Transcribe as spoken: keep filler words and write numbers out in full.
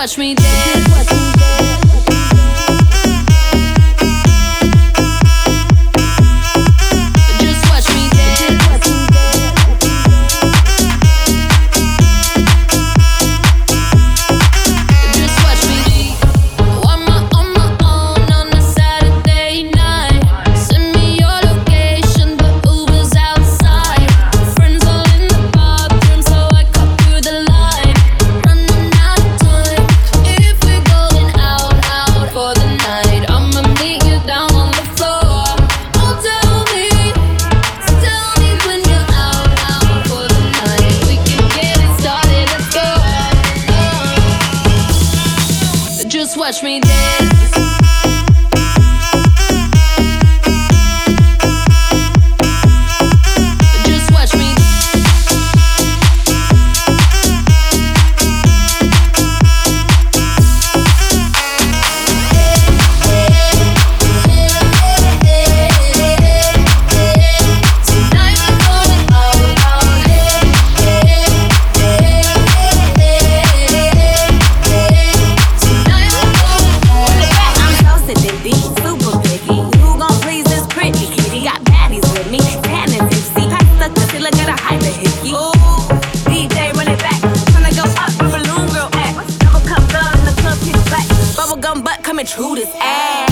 watch me dance. Just watch me dance. Just watch me be on my, on my own on a Saturday night. Send me your location, the Uber's outside. Friends all in the bathroom, so I cut through the line. Running out of time. If we're going out, out for the night, I'ma meet you down on the floor. Oh, tell me, tell me when you're out, out for the night. We can get it started, let's go. Oh. Just watch me dance. Just watch me. Tonight we're going all out. Tonight we're going all out. I'm so sedity, super picky. Who gon' please this pretty kitty? Got baddies with me, tan and tipsy. Pass the cookie, look at a hyper hickey. Ooh, D J run it back. Tryna go up where balloon girl at. Double cup love in the club, kick back. Bubblegum butt coming true this ass.